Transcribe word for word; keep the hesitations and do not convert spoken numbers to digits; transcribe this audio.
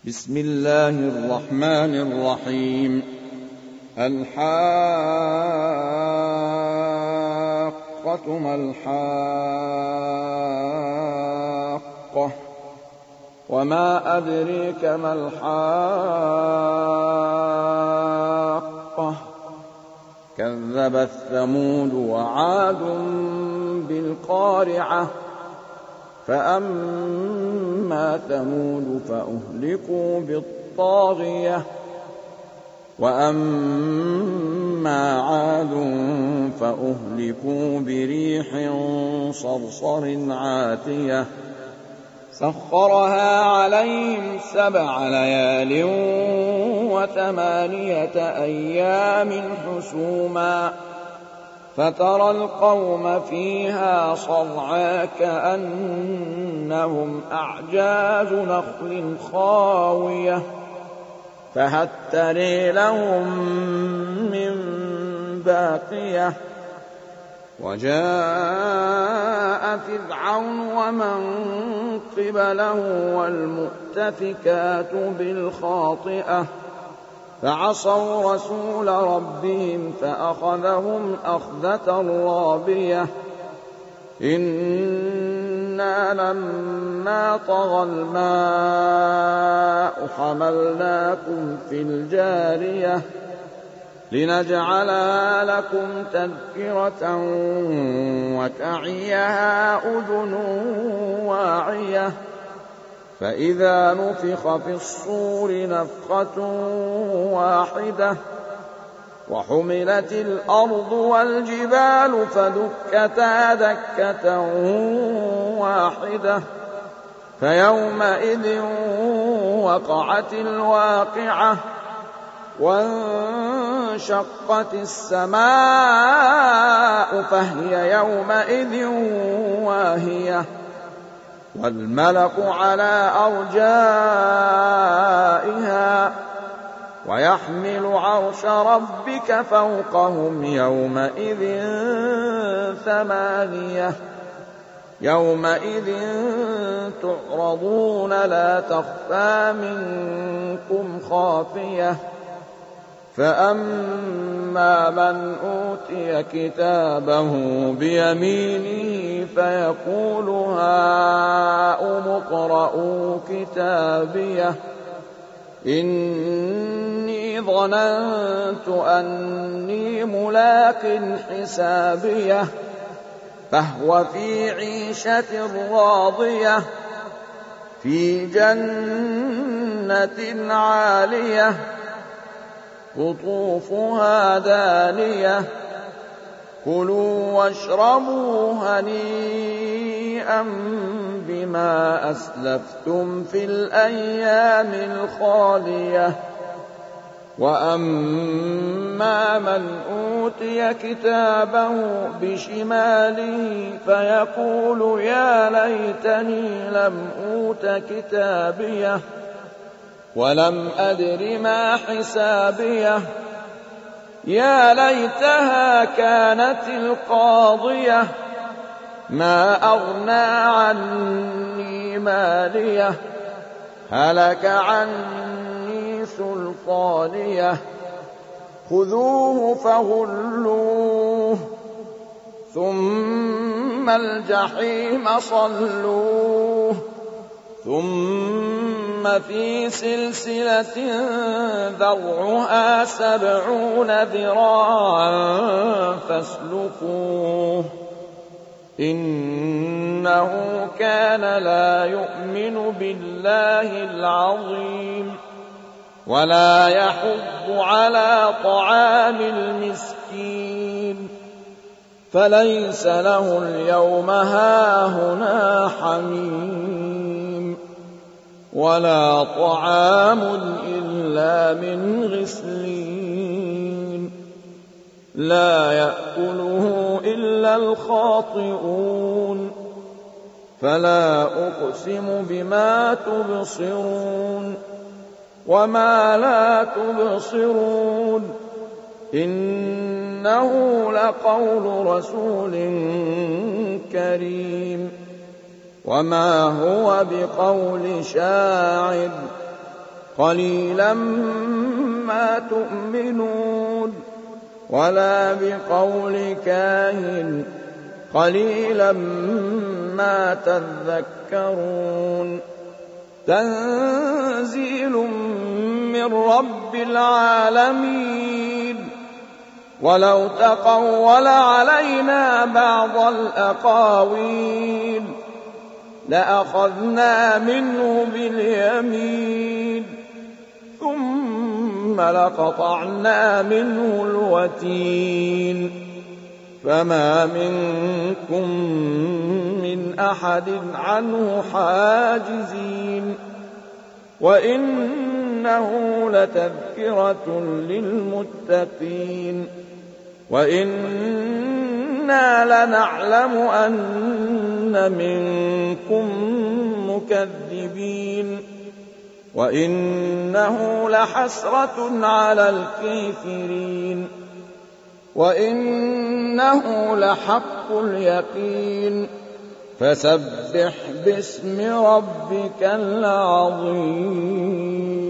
بسم الله الرحمن الرحيم. الحاقة ما الحاقة وما أدريك ما الحاقة كذبت ثمود وعاد بالقارعة فأما ثمود فأهلكوا بالطاغية وأما عاد فأهلكوا بريح صرصر عاتية سخرها عليهم سبع ليال وثمانية أيام حسوما فترى القوم فيها صرعى كأنهم أعجاز نخل خاوية فهل ترى لهم من باقية وجاء فرعون ومن قبله والمؤتفكات بالخاطئة فعصوا رسول ربهم فأخذهم أخذة رابية إنا لما طغى الماء حملناكم في الجارية لنجعلها لكم تذكرة وتعيها أذن واعية فإذا نفخ في الصور نفخة واحدة وحملت الأرض والجبال فدكتا دكة واحدة فيومئذ وقعت الواقعة وانشقت السماء فهي يومئذ واهية والملك على أرجائها ويحمل عرش ربك فوقهم يومئذ ثمانية يومئذ تعرضون لا تخفى منكم خافية فأما من أوتي كتابه بيمينه فيقول هاؤم اقرءوا كتابيه إني ظننت أني ملاق حسابيه فهو في عيشة راضية في جنة عالية قطوفها دانية كلوا واشربوا هنيئا بما أسلفتم في الأيام الخالية وأما من أوتي كتابه بشماله فيقول يا ليتني لم أوت كتابيه ولم أدر ما حسابيه يا ليتها كانت القاضية ما أغنى عني ماليه هلك عني سلطانيه خذوه فغلوه ثم الجحيم صلوه ثم في سلسلة ذرعها سبعون ذراعا فاسلكوه إنه كان لا يؤمن بالله العظيم ولا يحض على طعام المسكين فليس له اليوم هاهنا حميم ولا طعام إلا من غسلين لا يأكله إلا الخاطئون فلا أقسم بما تبصرون وما لا تبصرون إنه لقول رسول كريم وما هو بقول شاعر قليلا ما تؤمنون ولا بقول كاهن قليلا ما تذكرون تنزيل من رب العالمين ولو تقول علينا بعض الأقاويل لأخذنا منه باليمين ثم لقطعنا منه الوتين فما منكم من أحد عنه حاجزين وإنه لتذكرة للمتقين وإنا لنعلم أن منكم مكذبين وإنه لحسرة على الكافرين وإنه لحق اليقين فسبح باسم ربك العظيم.